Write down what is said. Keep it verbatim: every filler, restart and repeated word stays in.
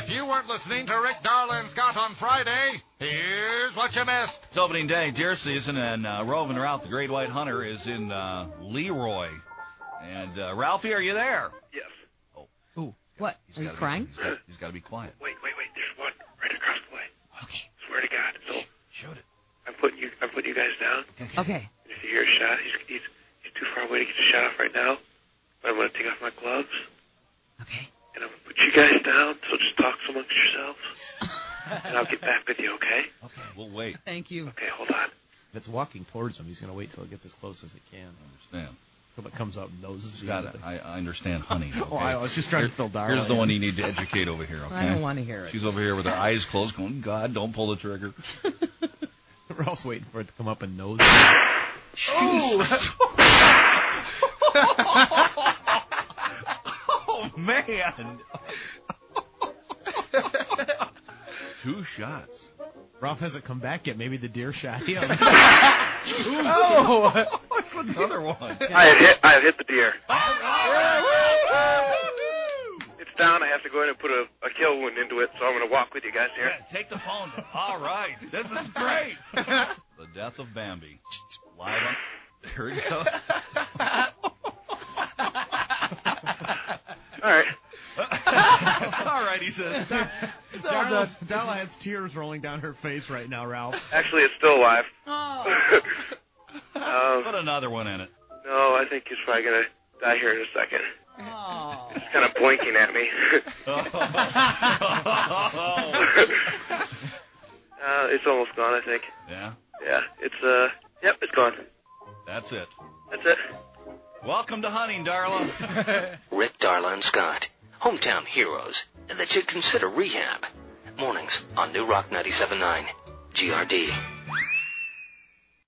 If you weren't listening to Rick, Darla, and Scott on Friday, here's what you missed. It's opening day, deer season, and uh, roving around the Great White Hunter is in uh, Leroy. And uh, Ralphie, are you there? Yes. Oh, Ooh, what? He's Are you gotta crying? Be, he's got, he's got to be quiet. Wait, wait, wait. There's one right across the way. Okay. Swear to God. So Shoot it. I'm putting you. I'm putting you guys down. Okay. Okay. And if you hear a shot, he's, he's he's too far away to get a shot off right now. But I'm going to take off my gloves. Okay. And I'm going to put you guys down. So just talk amongst yourselves. And I'll get back with you. Okay? Okay. We'll wait. Thank you. Okay. Hold on. If it's walking towards him, he's going to wait till it gets as close as it can. I understand. So if it comes up and noses He's the got other it. thing. I, I understand hunting. Okay? Oh, I was just trying Here, to fill Darla. Here's the in. one you need to educate over here, okay? I don't want to hear it. She's over here with her eyes closed going, God, don't pull the trigger. Ralph's waiting for it to come up and nose. Oh! Oh, man. Two shots. Ralph hasn't come back yet. Maybe the deer shot him. Oh! What's another one? I have hit. I have hit the deer. It's down. I have to go in and put a, a kill wound into it. So I'm going to walk with you guys here. Yeah, take the phone. All right. This is great. The death of Bambi. Live on. Here we go. All right. All right, he says. Darla, Darla has tears rolling down her face right now, Ralph. Actually, it's still alive. Oh. um, Put another one in it. no, I think he's probably going to die here in a second. Oh. He's kind of blinking at me. Oh. uh, it's almost gone, I think. Yeah, Yeah, it's, uh, yep, it's gone. that's it. That's it. Welcome to hunting, Darla. Rick, Darla, and Scott, hometown heroes that should consider rehab. Mornings on New Rock ninety-seven point nine, G R D.